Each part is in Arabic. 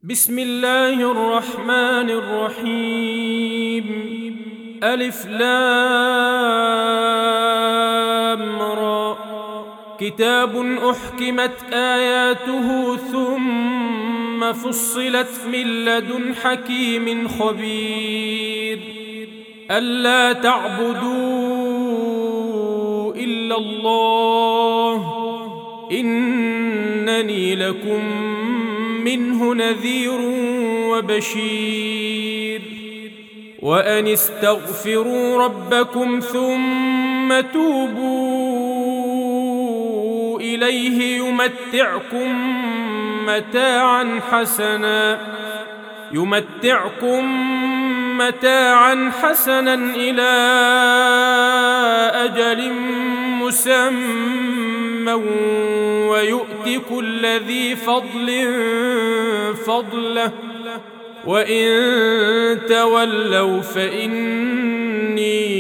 بسم الله الرحمن الرحيم. ألف لام را. كتاب أحكمت آياته ثم فصلت من لدن حكيم خبير. ألا تعبدوا إلا الله إنني لكم منه نذير وبشير. وأن استغفروا ربكم ثم توبوا إليه يمتعكم متاعا حسنا إلى أجل مسمى ويؤت كل ذي فضل فضله وإن تولوا فإني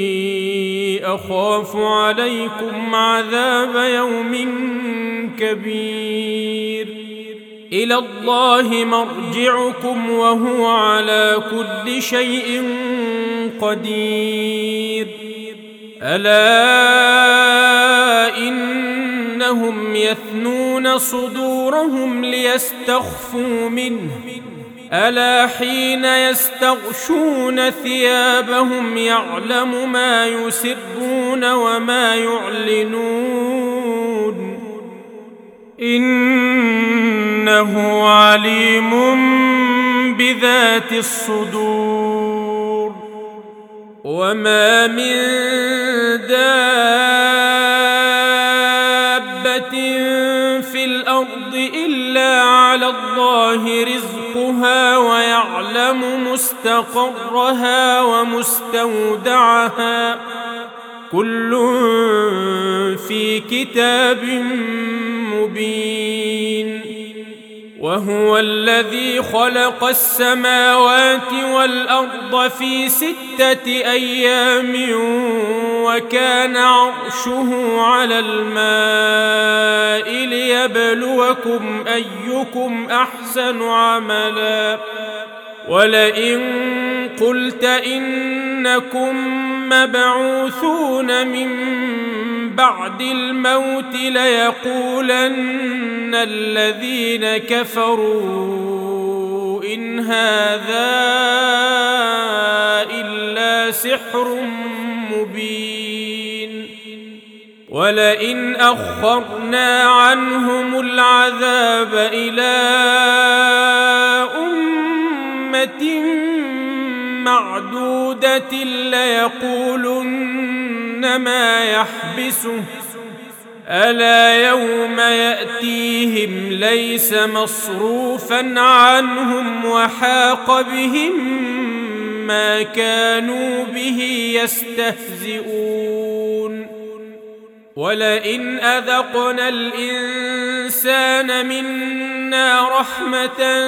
أخاف عليكم عذاب يوم كبير. إلى الله مرجعكم وهو على كل شيء قدير. ألا إنهم يثنون صدورهم ليستخفوا منه ألا حين يستغشون ثيابهم يعلم ما يسرون وما يعلنون إنه عليم بذات الصدور. وما من دابة في الأرض إلا على الله رزقها ويعلم مستقرها ومستودعها كل في كتاب مبين. وهو الذي خلق السماوات والأرض في 6 أيام وكان عرشه على الماء ليبلوكم أيكم أحسن عملا. ولئن قلت إنكم مبعوثون من بعد الموت ليقولن الذين كفروا إن هذا إلا سحر مبين. ولئن أخرنا عنهم العذاب إلى أمة معدودة ليقولن ما يحبسه ألا يوم يأتيهم ليس مصروفا عنهم وحاق بهم ما كانوا به يستهزئون. ولئن أذقنا الإنسان منا رحمة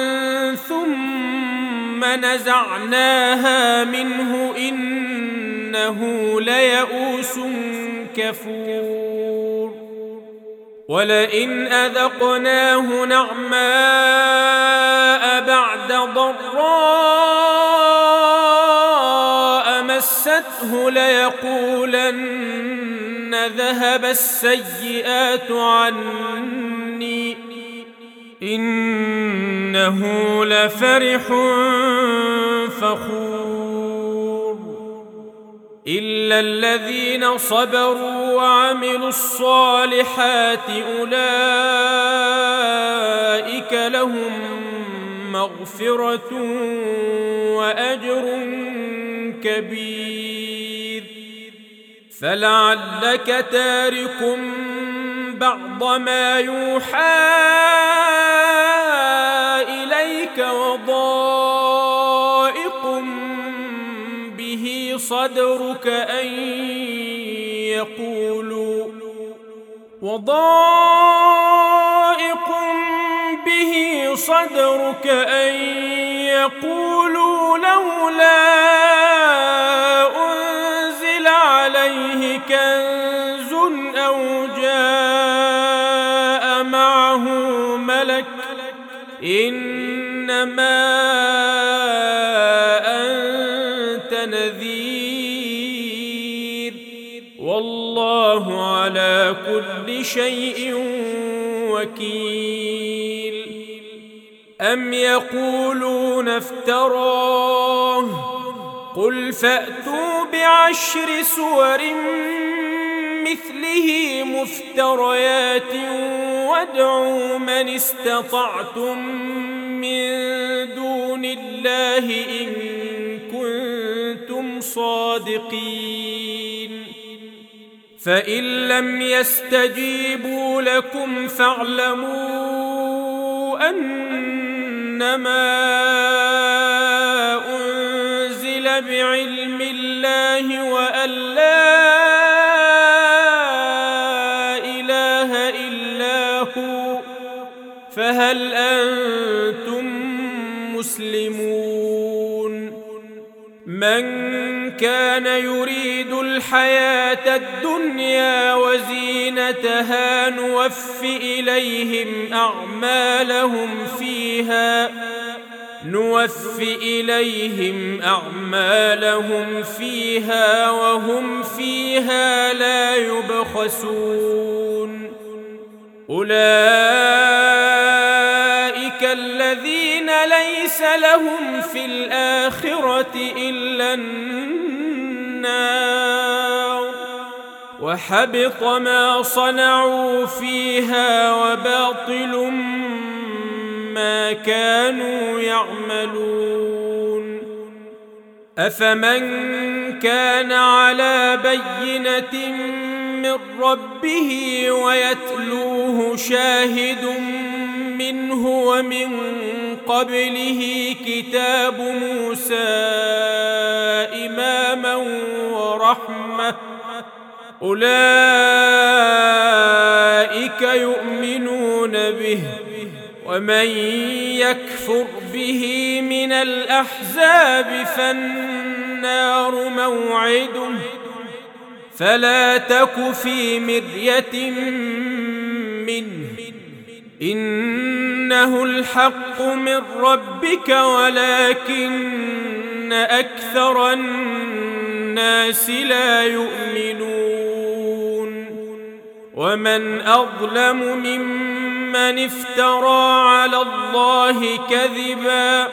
ثم نزعناها منه إنه ليئوس كفور. ولئن أذقناه نعماء بعد ضراء مسته ليقولن ذهب السيئات عني إنه لفرح فخور. إلا الذين صبروا وعملوا الصالحات أولئك لهم مغفرة وأجر كبير. فلعلك تارك بعض ما يوحى إليك وضائق به صدرك أن يقولوا لولا أنزل عليه كنز أو جاء معه ملك إنما أنت نذير والله على كل شيء وكيل. أم يقولون افتراه قل فأتوا ب10 سور مثله مفتريات وادعوا من استطعتم من دون الله إن كنتم صادقين. فإن لم يستجيبوا لكم فاعلموا أنما أنزل بعلم الله وأن لا إله إلا هو فهل أنتم مسلمون. من كان يريد الحياة الدنيا وزينتها نوف إليهم أعمالهم فيها وهم فيها لا يبخسون. أولئك الذين ليس لهم في الآخرة إلا النار وحبط ما صنعوا فيها وباطل ما كانوا يعملون. أفمن كان على بينة من ربه ويتلوه شاهد منه ومن قبله كتاب موسى إماما ورحمة أولئك يؤمنون به. ومن يكفر به من الأحزاب فالنار موعده فلا تك في مرية منه إنه الحق من ربك ولكن أكثر الناس لا يؤمنون. ومن أظلم ممن افترى على الله كذبا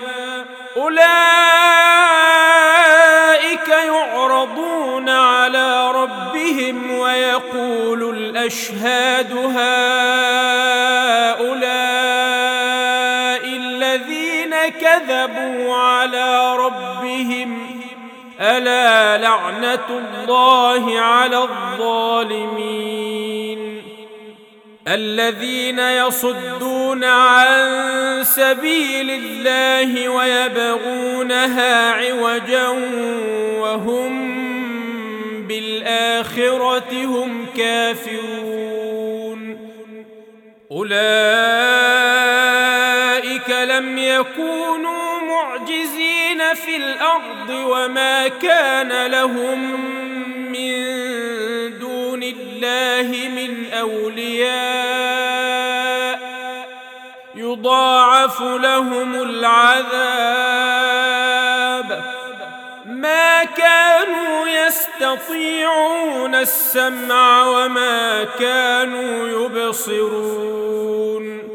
أولئك يعرضون على ربهم ويقول الأشهاد هؤلاء الذين كذبوا على ربهم ألا لعنة الله على الظالمين. الذين يصدون عن سبيل الله ويبغونها عوجا وهم بالآخرة هم كافرون. أولئك لم يكونوا معجزين في الأرض وما كان لهم من دون الله من أولياء يضاعف لهم العذاب ما كانوا يستطيعون السمع وما كانوا يبصرون.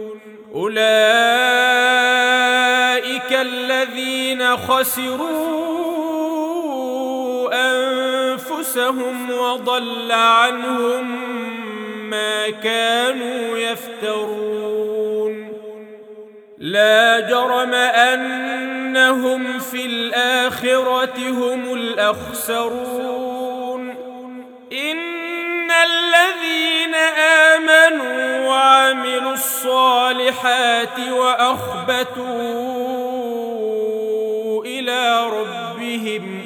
أولئك الذين خسروا أنفسهم وضل عنهم ما كانوا يفترون. لا جرم أنهم في الآخرة هم الأخسرون. إن الذين آمنوا وعملوا الصالحات وأخبتوا إلى ربهم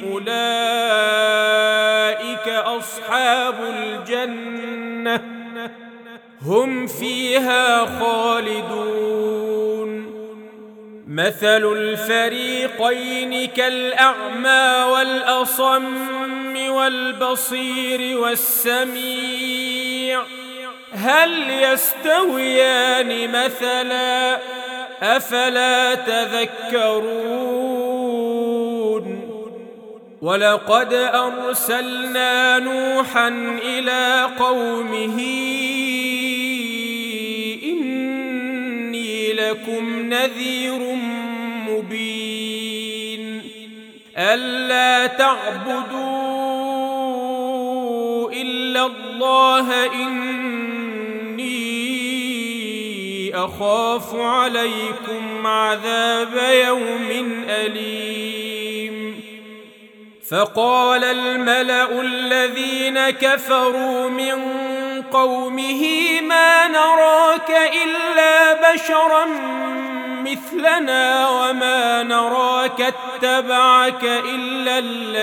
أولئك أصحاب الجنة هم فيها خالدون. مثل الفريقين كالأعمى والأصم والبصير والسميع هل يستويان مثلا أفلا تذكرون ولقد أرسلنا نوحا إلى قومه إني لكم نذير مبين ألا تعبدوا إلا الله إني أخاف عليكم عذاب يوم أليم فقال الملأ الذين كفروا من قومه ما نراك إلا بشرا مثلنا وما نراك اتبعك إلا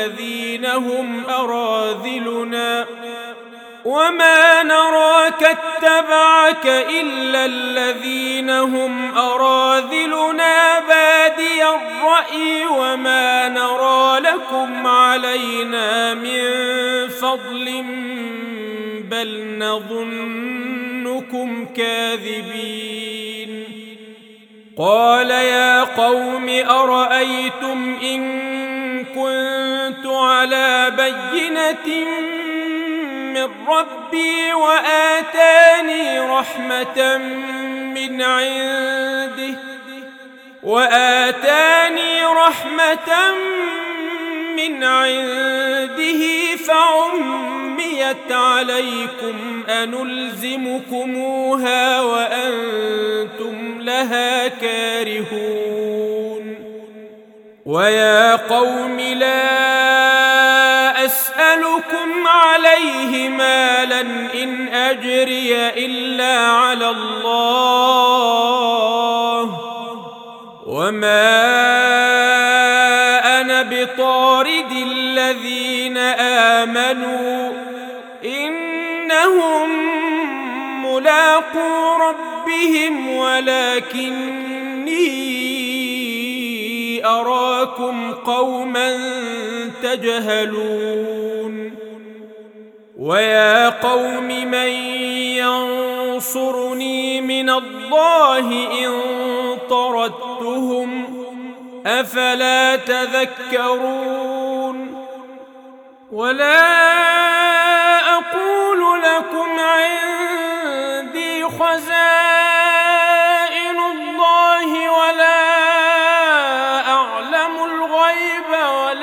الذين هم أراذلنا بادي الرأي وما نرى لكم علينا من فضل بل نظنكم كاذبين قال يا قوم أرأيتم إن كنت على بينة من ربي وآتاني رحمة من عنده فعميت عليكم أنلزمكموها وأنتم لها كارهون ويا قوم لا أسألكم عليه مالا إن أجري إلا على الله وما أنا بطارد الذين آمنوا إنهم ملاقو ربهم ولكني أراكم قوما تجهلون ويا قوم من ينصرني من الله إن طردتهم أفلا تذكرون ولا أقول لكم عندي خزائن الله ولا أعلم الغيب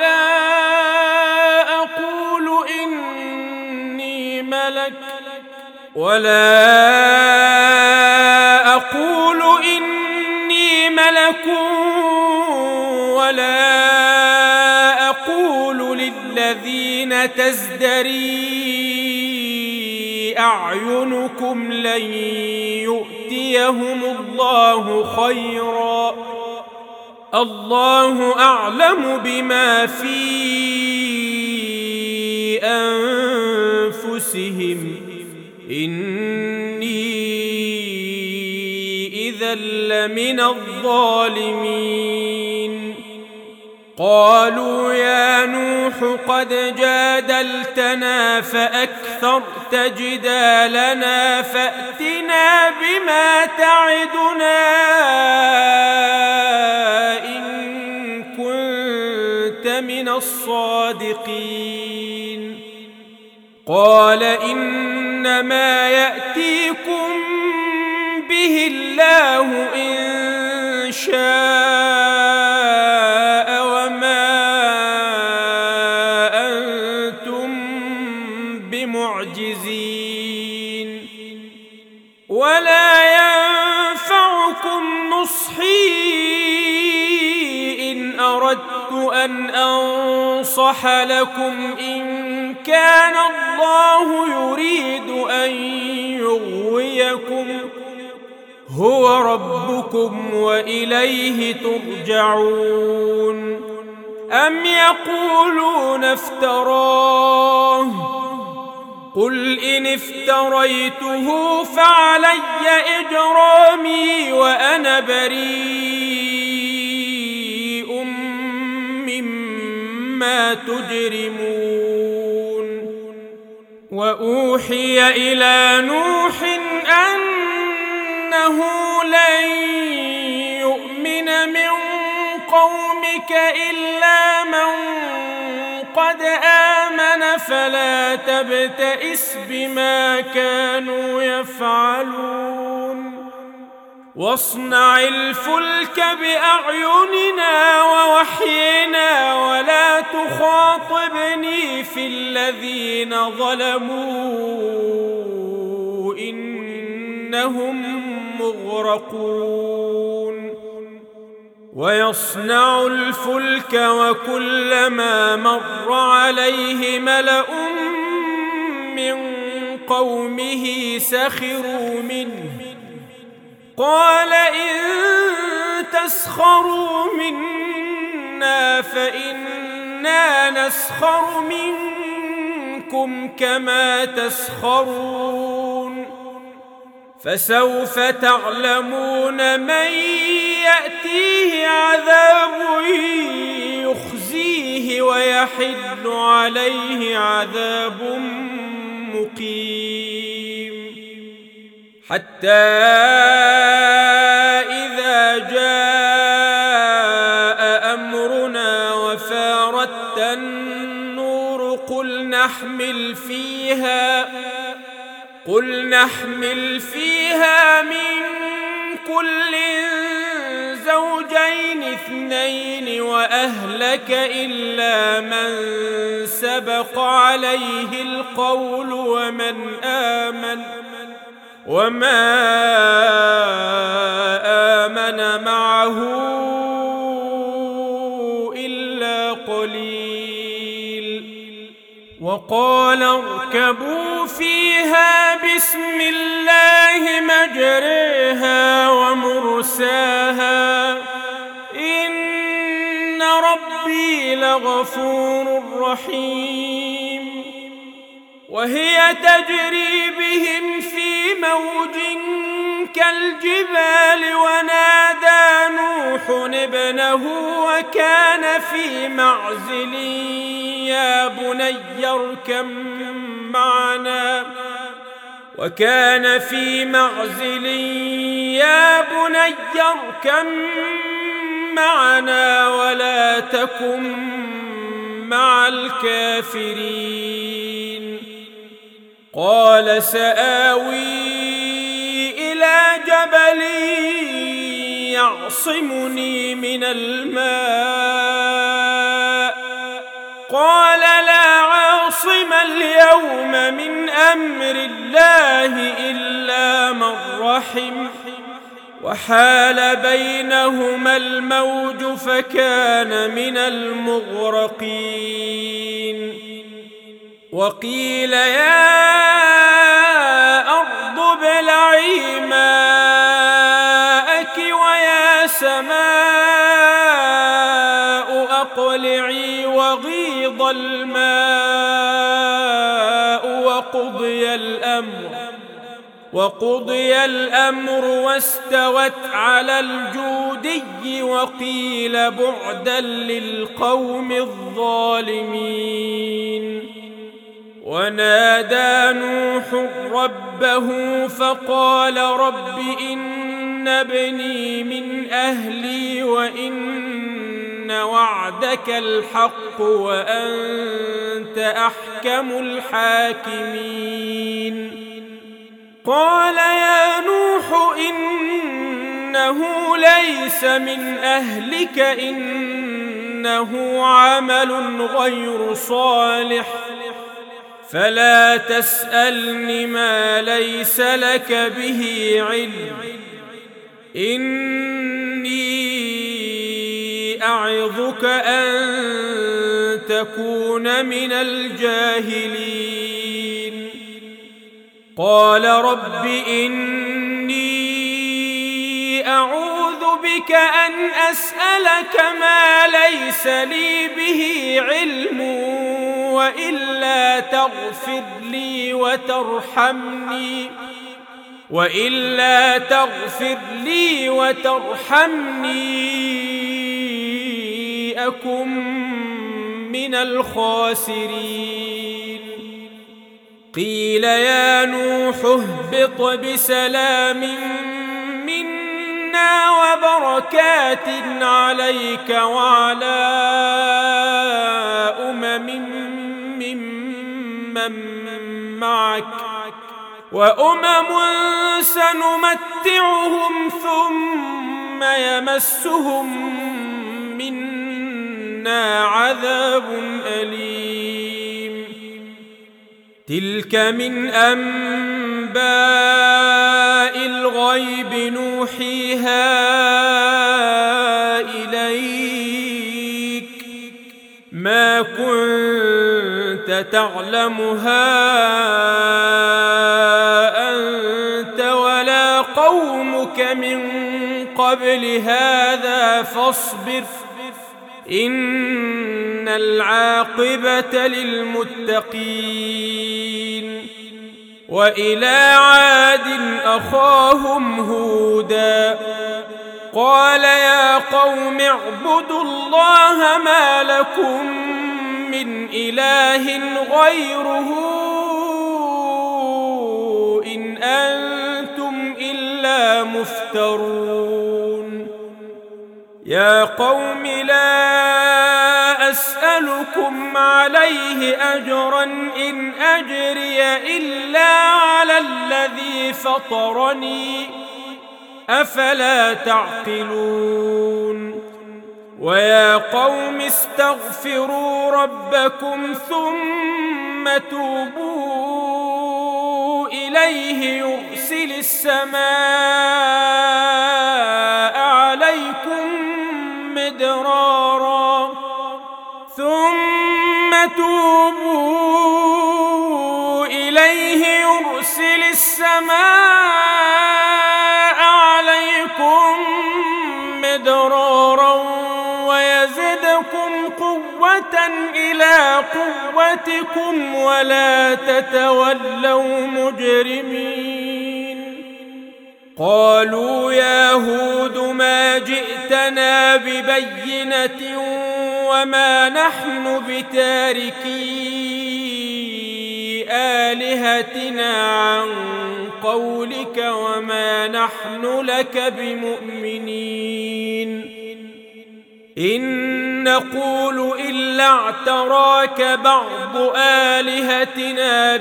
ولا أقول إني ملك ولا أقول للذين تزدري أعينكم لن يؤتيهم الله خيرا الله أعلم بما في أنفسهم إني إذا لمن الظالمين قالوا يا نوح قد جادلتنا فأكثرت جدالنا فأتنا بما تعدنا إن كنت من الصادقين قال إنما يأتيكم به الله إن شاء وما أنتم بمعجزين ولا ينفعكم نصحي إن أردت أن أنصح لكم إن كان الله يريد أن يغويكم هو ربكم وإليه ترجعون أم يقولون افتراه قل إن افتريته فعلي إجرامي وأنا بريء مما تجرمون وأوحي إلى نوح أنه لن قومك إلا من قد آمن فلا تبتئس بما كانوا يفعلون واصنع الفلك بأعيننا ووحينا ولا تخاطبني في الذين ظلموا إنهم مغرقون ويصنع الفلك وكلما مر عليه ملأ من قومه سخروا منه قال إن تسخروا منا فإنا نسخر منكم كما تسخرون فسوف تعلمون من يأتيه عذاب يخزيه ويحل عليه عذاب مقيم حتى إذا جاء أمرنا وفارت النور قل نحمل فيها من كل زوجين اثنين وأهلك إلا من سبق عليه القول وما آمن معه إلا قليل وقال اركبوا فيها بسم الله مجريها ومرساها إن ربي لغفور رحيم وهي تجري بهم في موج كالجبال عنادى نوح ابنه وكان في معزل يا بني اركب معنا ولا تكن مع الكافرين قال سآوي إلى جبل يعصمني من الماء قال لا عاصم اليوم من أمر الله إلا من رحم وحال بينهما الموج فكان من المغرقين وقيل يا أرض ابلعي ماءك ويا سماء أقلعي وغيض الماء وقضي الأمر واستوت على الجودي وقيل بعدا للقوم الظالمين ونادى نوح ربه فقال رب إن ابني من أهلي وإن وعدك الحق وأنت أحكم الحاكمين قال يا نوح إنه ليس من أهلك إنه عمل غير صالح فلا تسألني ما ليس لك به علم إني أعظك أن تكون من الجاهلين قال رب إني أعوذ بك أن أسألك ما ليس لي به علم وإلا تغفر لي وترحمني أكن من الخاسرين قيل يا نوح اهبط بسلام منا منا وبركات عليك وعلى ممن معك وأمم سنمتعهم ثم يمسهم منا عذاب أليم تلك من أنباء الغيب نوحيها إليك ما كنت تعلمها أنت ولا قومك من قبل هذا فاصبر إن العاقبة للمتقين وإلى عاد أخاهم هودا قال يا قوم اعبدوا الله ما لكم من إله غيره إن أنتم إلا مفترون يا قوم لا أسألكم عليه أجرا إن أجري إلا على الذي فطرني أفلا تعقلون ويا قوم استغفروا ربكم ثم توبوا إليه يرسل السماء عليكم مدرارا ويزدكم قوة إلى قوتكم ولا تتولوا مجرمين قالوا يا هود ما جئتنا ببينة وما نحن بتاركي آلهتنا عن قولك وما نحن لك بمؤمنين إن نقول إلا اعتراك بعض آلهتنا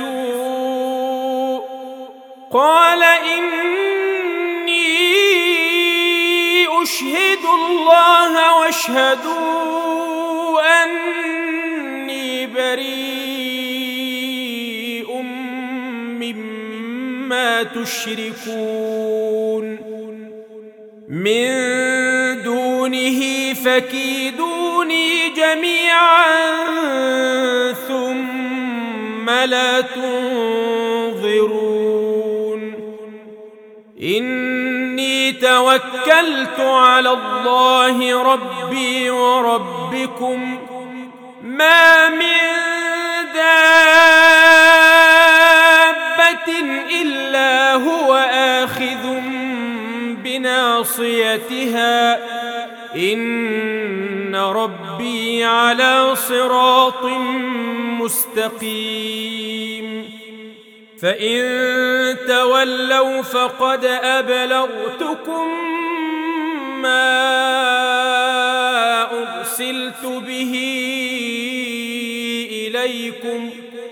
بسوء قال إني أشهد الله واشهدوا أني بريء مما تشركون من دونه فكيدوني جميعا ثم لا تنظرون إني توكلت على الله ربي وربكم ما من دابة إلا هو آخذ بناصيتها إن ربي على صراط مستقيم فإن تولوا فقد أبلغتكم ما أرسلت به إليكم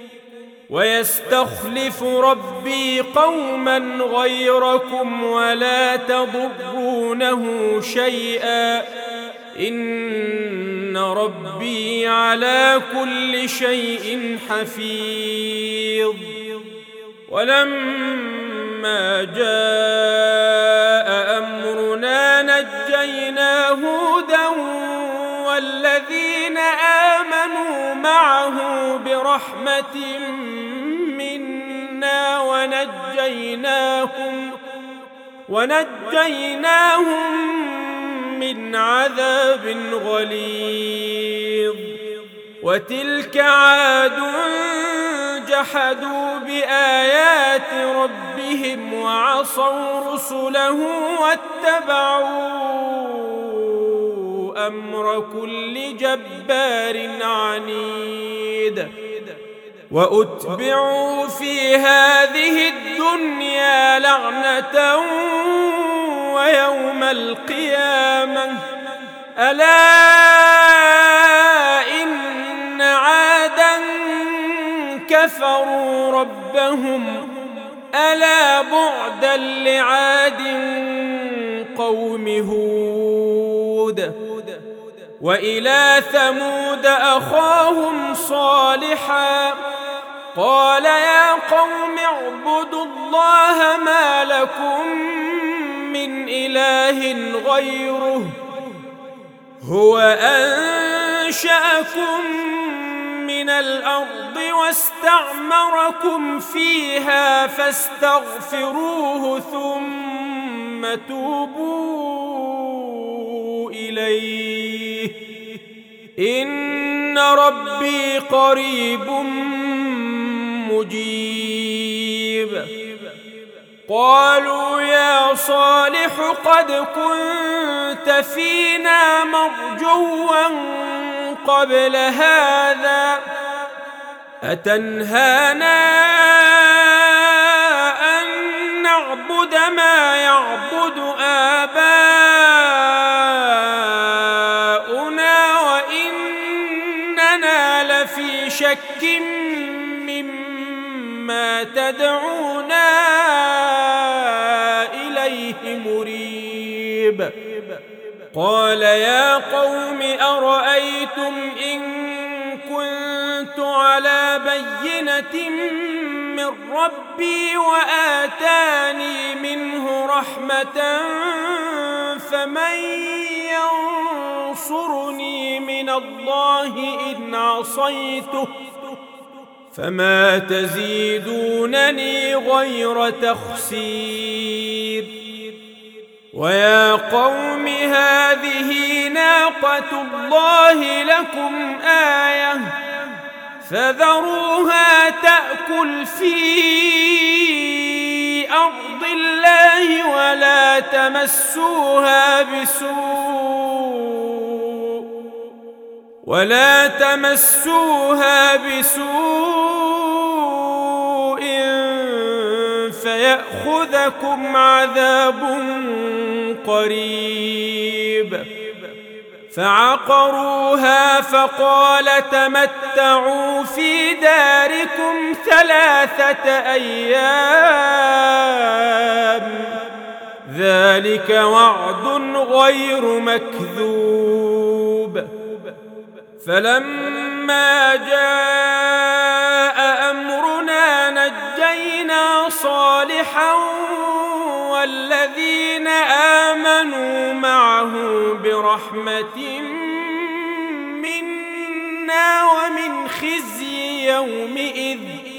ويستخلف ربي قوما غيركم ولا تضرونه شيئا إن ربي على كل شيء حفيظ ولما جاء أمرنا نجينا هودا والذين آمنوا معه برحمة منا ونجيناهم من عذاب غليظ وتلك عاد جحدوا بآيات ربهم وعصوا رسله واتبعوا أمر كل جبار عنيد وأتبعوا في هذه الدنيا لعنة ويوم القيامة ألا إن عادا كفروا ربهم ألا بعدا لعاد قوم هود وإلى ثمود أخاهم صالحا قال يا قوم اعبدوا الله ما لكم من إله غيره هو أنشأكم من الأرض واستعمركم فيها فاستغفروه ثم توبوا إليه إن ربي قريب مجيب قالوا يا صالح قد كنت فينا مرجوا قبل هذا أتنهانا أن نعبد ما يعبد آباؤنا وإننا لفي شك مما تدعونا إليه مريب قال يا قوم أرأيتم إن كنت على بينة من ربي وآتاني منه رحمة فمن ينصرني من الله إن عصيته فما تزيدونني غير تخسير ويا قوم هذه ناقة الله لكم آية فذروها تأكل في أرض الله ولا تمسوها بسوء فيأخذكم عذاب قريب فعقروها فقال تمتعوا في داركم 3 أيام ذلك وعد غير مكذوب فلما جاء أمرنا نجينا صالحا والذين آمنوا معه برحمة منا ومن خزي يومئذ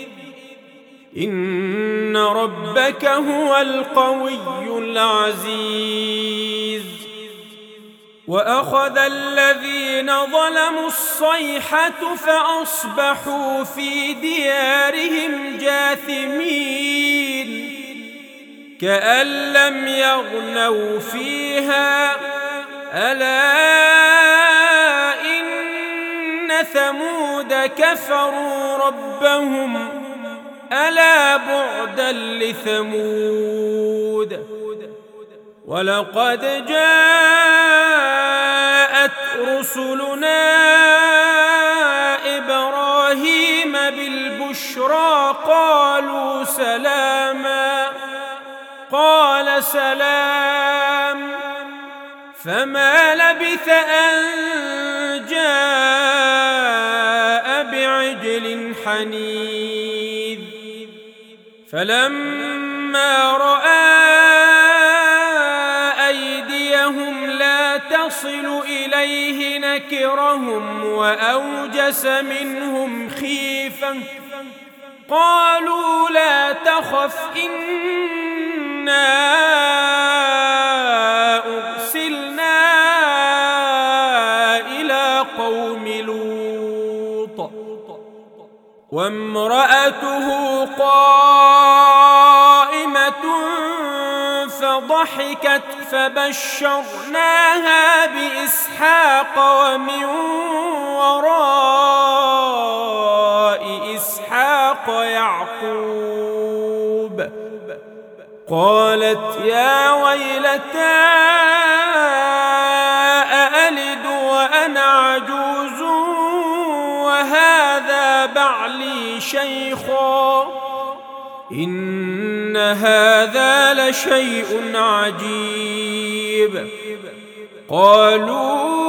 إن ربك هو القوي العزيز وأخذ الذين ظلموا الصيحة فأصبحوا في ديارهم جاثمين كأن لم يغنوا فيها ألا إن ثمود كفروا ربهم ألا بعدا لثمود ولقد جاءت رسلنا إبراهيم بالبشرى قالوا سلاما قال سلام فما لبث أن جاء بعجل حنيذ فلما رأى أيديهم لا تصل إليه نكرهم وأوجس منهم خيفة قالوا لا تخف إنا أرسلنا إلى قوم لوط وامرأته قائمة فضحكت فبشرناها بإسحاق ومن وراء إسحاق يعقوب قالت يا ويلتى وأنا عجوز وهذا بعلي شيخا إن هذا لشيء عجيب. قالوا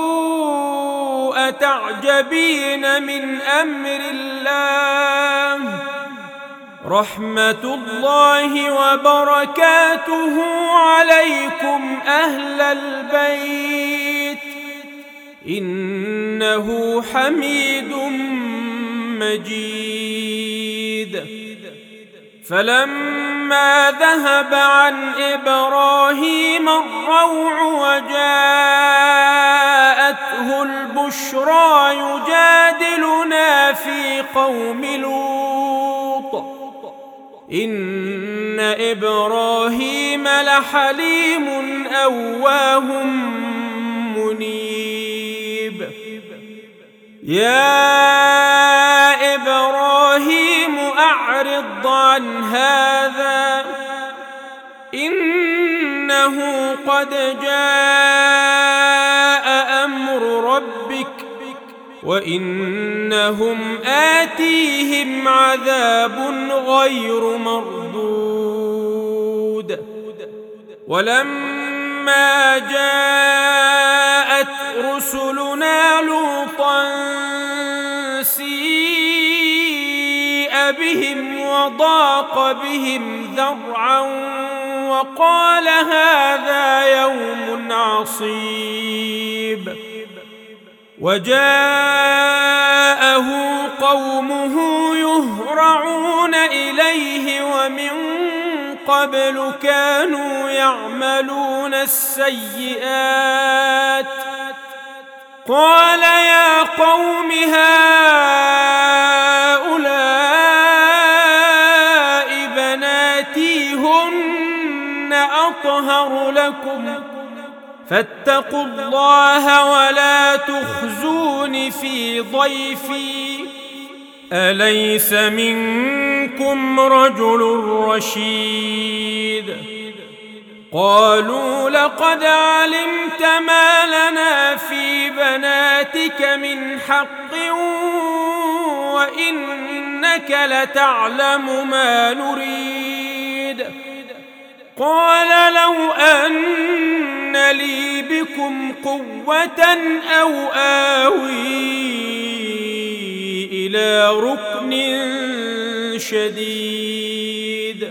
أتعجبين من أمر الله رحمة الله وبركاته عليكم أهل البيت إنه حميد مجيد. فلما ذهب عن إبراهيم الروع وجاءته البشرى يجادلنا في قوم لوط إن إبراهيم لحليم أواه منيب. يا إبراهيم أعرض عن هذا إنه قد جاء أمر ربك وإنهم آتيهم عذاب غير مردود. ولما جاءت رسلنا لوطا سيء بهم وضاق بهم ذرعا وقال هذا يوم عصيب. وجاءه قومه يهرعون إليه ومن قبل كانوا يعملون السيئات قال يا قوم هؤلاء بناتي هن أطهر لكم فاتقوا الله ولا تخزون في ضيفي أليس منكم رجل رشيد. قالوا لقد علمت ما لنا في بناتك من حق وإنك لتعلم ما نريد. قال لو أن لي بكم قوة أو آوي إلى ركن شديد.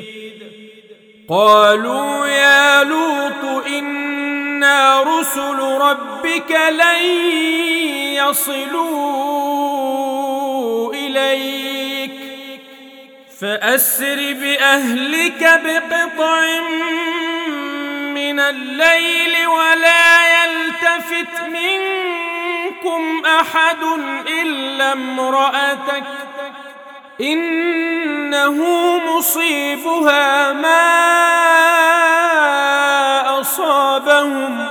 قالوا يا لوط إنا رسل ربك لن يصلوا إليك فأسر بأهلك بقطع من الليل ولا يلتفت منكم أحد إلا امرأتك إنه مصيبها ما أصابهم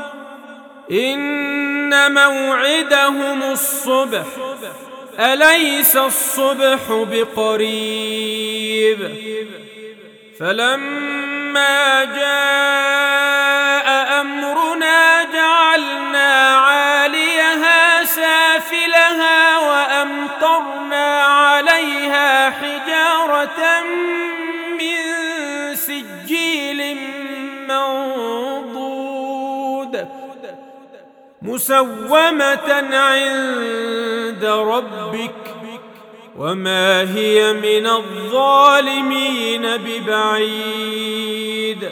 إن موعدهم الصبح أليس الصبح بقريب. فلما جاء أمرنا جعلنا عاليها سافلها وأمطرنا عليها حجارة من سجيل منضود مسومة عند ربك وما هي من الظالمين ببعيد.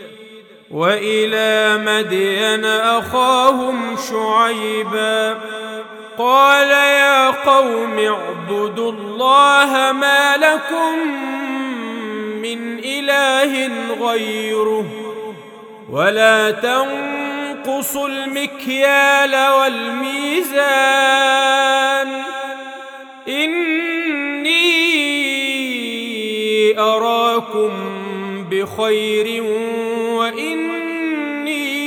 وإلى مدين أخاهم شعيبا قال يا قوم اعبدوا الله ما لكم من إله غيره ولا تنقصوا المكيال والميزان إني أراكم بخير وإني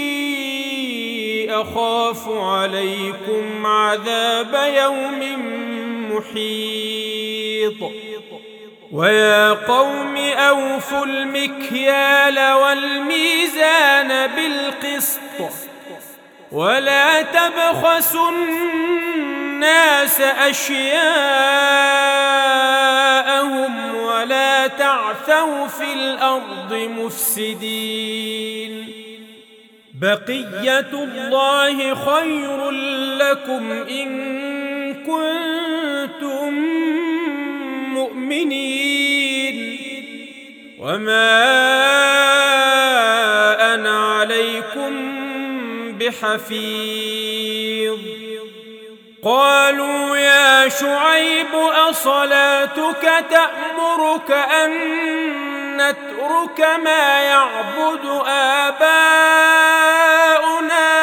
أخاف عليكم عذاب يوم محيط. ويا قوم أوفوا المكيال والميزان بالقسط ولا تبخسوا الناس أشياءهم ولا تعثوا في الأرض مفسدين. بقية الله خير لكم إن كنتم مؤمنين، وما أنا عليكم بحفيظ. قالوا يا شعيب أصلاتك تأمرك أن نترك ما يعبد آباؤنا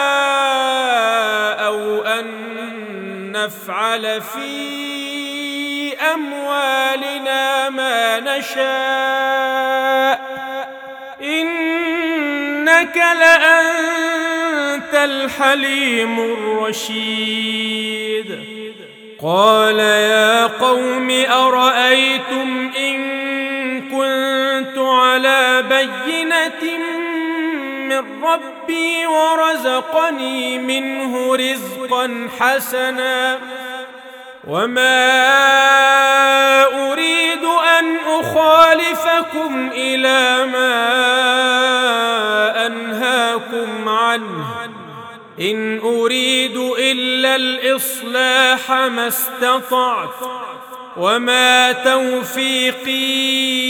أو أن نفعل في أموالنا ما نشاء إنك لأنت الحليم الرشيد. قال يا قوم أرأيتم إن كنت على بينة من ربي ورزقني منه رزقا حسنا وما أريد أن أخالفكم إلى ما أنهاكم عنه إن أريد إلا الإصلاح ما استطعت وما توفيقي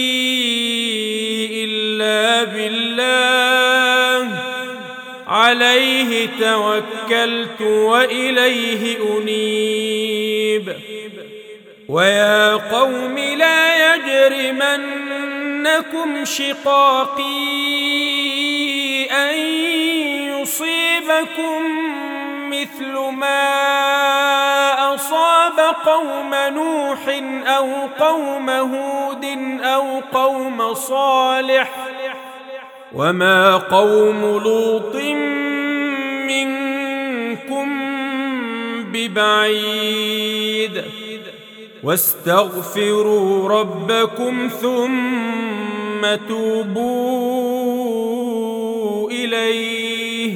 إلا بالله عليه توكلت وإليه أنيب. ويا قوم لا يجرمنكم شقاقي أن يصيبكم مثل ما أصاب قوم نوح أو قوم هود أو قوم صالح وما قوم لوط منكم ببعيد. واستغفروا ربكم ثم توبوا إليه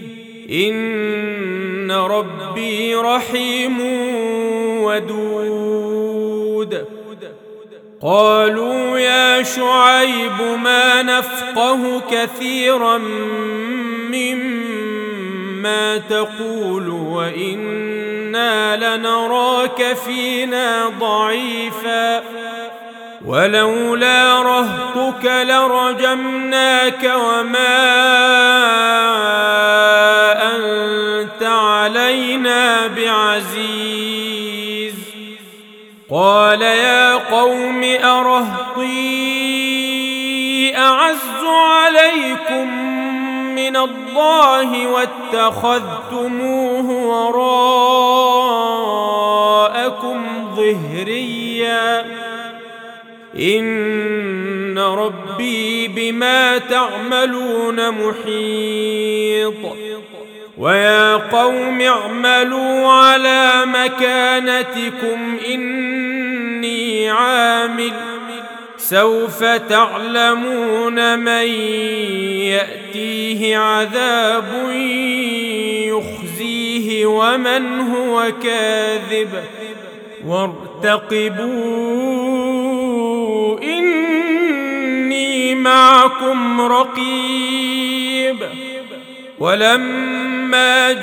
إن ربي رحيم ودود. قالوا يا شعيب ما نفقه كثيرا مما تقول وإنا لنراك فينا ضعيفا ولولا رهطك لرجمناك وما أنت علينا بعزيز. قال يا قوم أرهطي أعز عليكم من الله واتخذتموه وراءكم ظهريا إن ربي بما تعملون محيط. ويا قوم اعملوا على مكانتكم إني عامل سوف تعلمون من يأتيه عذاب يخزيه ومن هو كاذب وارتقبوا إني معكم رقيب. ولما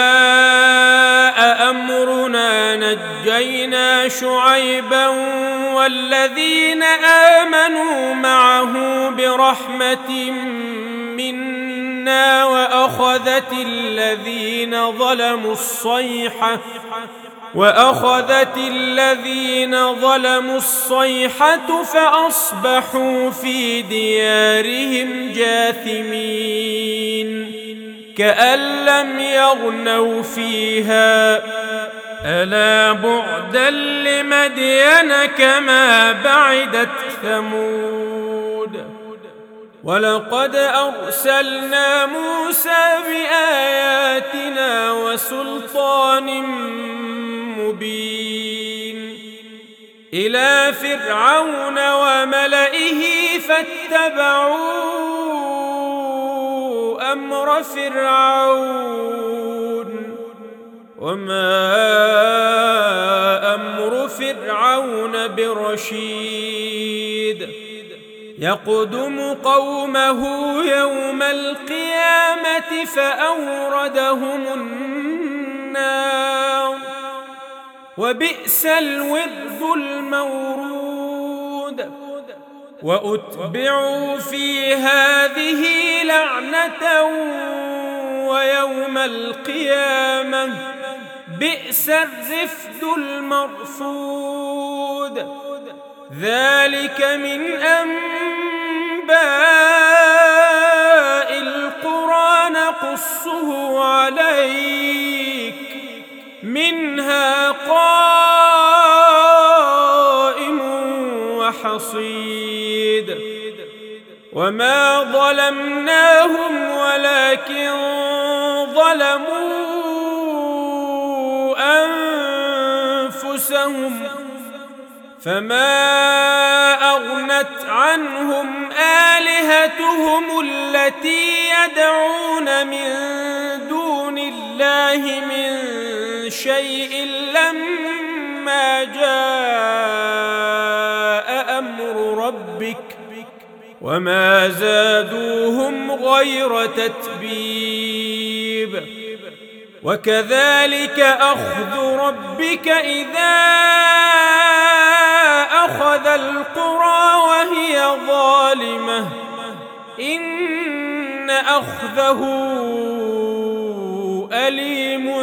جاء أمرنا نجينا شعيبا والذين آمنوا معه برحمة منا وأخذت الذين ظلموا الصيحة فأصبحوا في ديارهم جاثمين كأن لم يغنوا فيها ألا بعدا لمدين كما بعدت ثمود. ولقد أرسلنا موسى بآياتنا وسلطان مبين إلى فرعون وملئه فاتبعوا أمر فرعون وما أمر فرعون برشيد يقدم قومه يوم القيامة فأوردهم النار وبئس الورد المورود وأتبعوا في هذه لعنة ويوم القيامة بئس الرفد المرفود ذلك من أنباء القرى نقصه عليك منها قائم وحصيد وما ظلمناهم ولكن ظلموا أنفسهم فما أغنت عنهم آلهتهم التي يدعون من دون الله من شيء لما جاء أمر ربك وما زادوهم غير تتبيب وكذلك أخذ ربك إذا أخذ القرى وهي ظالمة إن أخذه أليم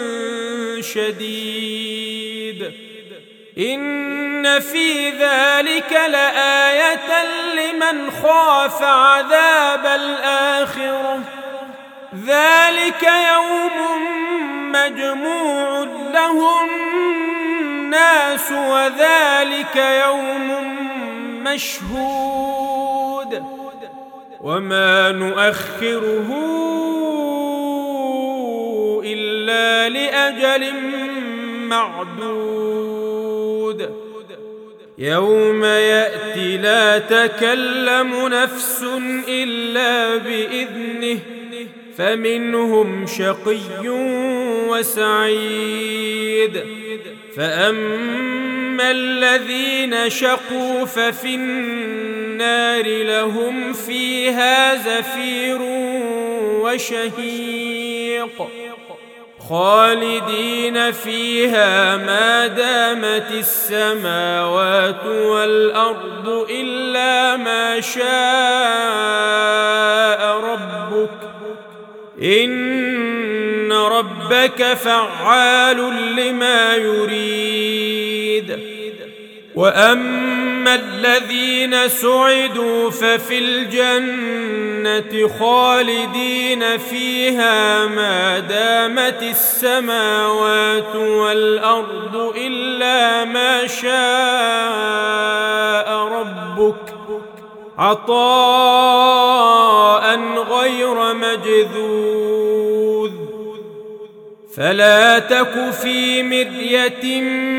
شديد إن في ذلك لآية لمن خاف عذاب الآخرة ذلك يوم مجموع له الناس وذلك يوم مشهود وما نؤخره إلا لأجل معدود يوم يأتي لا تكلم نفس إلا بإذنه فمنهم شقي وسعيد فأما الذين شقوا ففي النار لهم فيها زفير وشهيق خالدين فيها ما دامت السماوات والأرض إلا ما شاء ربك إن ربك فعال لما يريد وأما الذين سعدوا ففي الجنة خالدين فيها ما دامت السماوات والأرض إلا ما شاء ربك عطاء غير مجذوذ فلا تك في مرية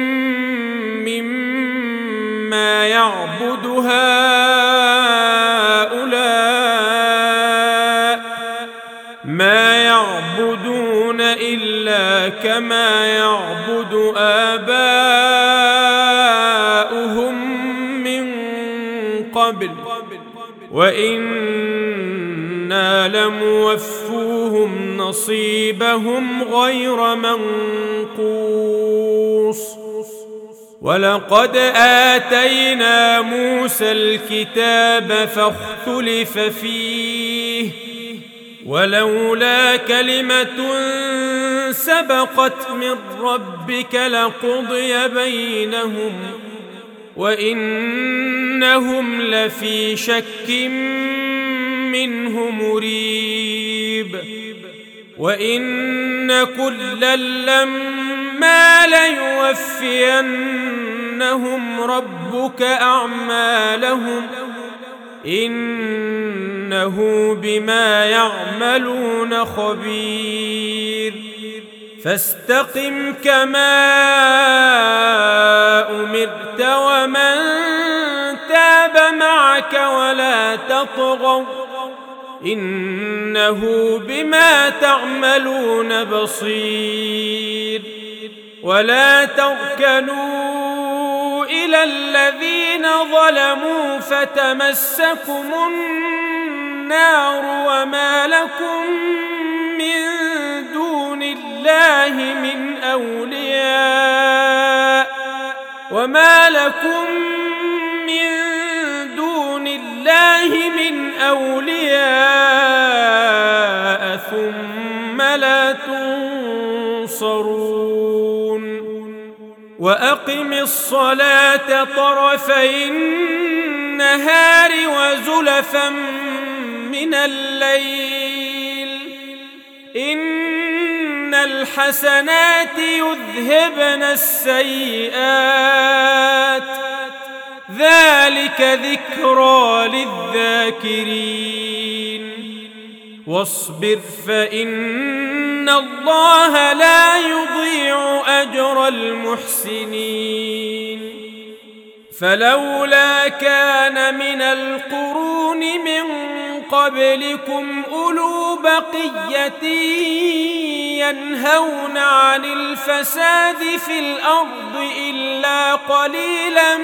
مما يعبد هؤلاء ما يعبدون إلا كما يعبد آباؤهم من قبل وإنا لموفوهم نصيبهم غير منقوص ولقد آتينا موسى الكتاب فاختلف فيه ولولا كلمة سبقت من ربك لقضي بينهم وإنهم لفي شك منه مريب وإن كلا لما ليوفينهم ربك أعمالهم إنه بما يعملون خبير فاستقم كما أمرت ومن تاب معك ولا تطغوا إنه بما تعملون بصير. ولا تركنوا إلى الذين ظلموا فتمسكم النار وما لكم من دون الله من أولياء ثم لا تنصرون. وأقم الصلاة طرفي النهار وزلفا من الليل إن الحسنات يذهبن السيئات ذلك ذكرى للذاكرين. واصبر فإن الله لا يضيع أجر المحسنين. فلولا كان من القرون من قبلكم أولو بقية ينهون عن الفساد في الأرض إلا قليلا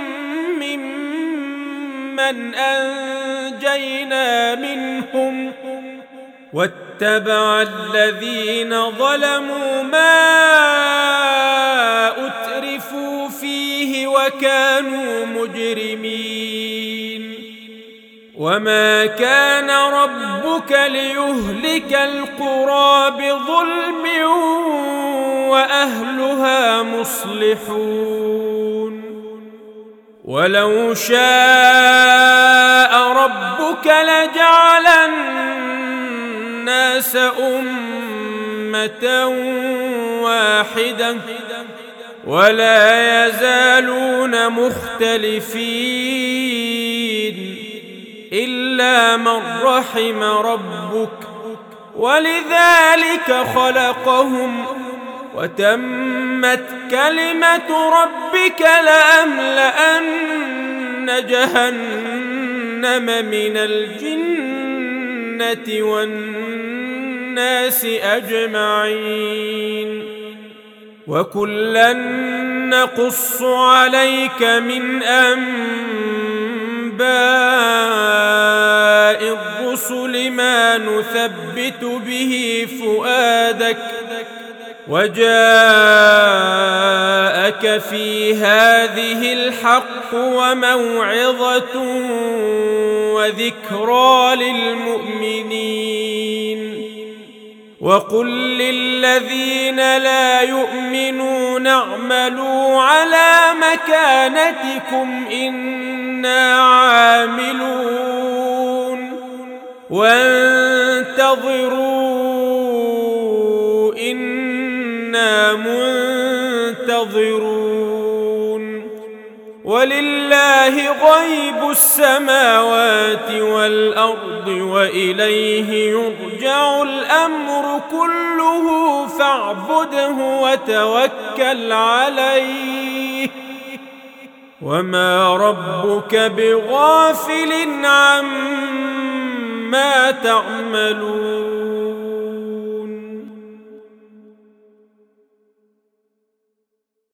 ممن أنجينا منهم واتبع الذين ظلموا ما أترفوا فيه وكانوا مجرمين. وما كان ربك ليهلك القرى بظلم وأهلها مصلحون. ولو شاء ربك لجعل الناس أمة واحدة ولا يزالون مختلفين إلا من رحم ربك ولذلك خلقهم وتمت كلمة ربك لأملأن جهنم من الجنة والناس أجمعين. وكلا نقص عليك من أنباء الرسل ما نثبت به فؤادك وجاءك في هذه الحق وموعظة وذكرى للمؤمنين. وقل للذين لا يؤمنون اعملوا على مكانتكم إنا عاملون وانتظروا إنا منتظرون. ولله غيب السماوات والأرض وإليه يرجع الأمر كله فاعبده وتوكل عليه وما ربك بغافل عما تعملون.